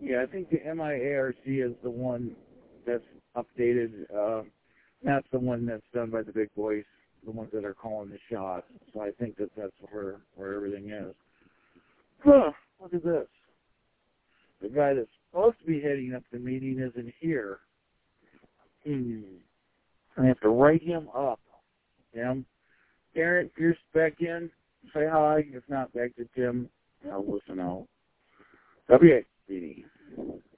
Yeah, I think the MIARC is the one that's updated. That's the one that's done by the big boys, the ones that are calling the shots. So I think that's where everything is. Huh, look at this. The guy that's supposed to be heading up the meeting isn't here. I have to write him up. Tim, Aaron, if you're back in, say hi. If not, back to Tim. I'll listen out. WABD.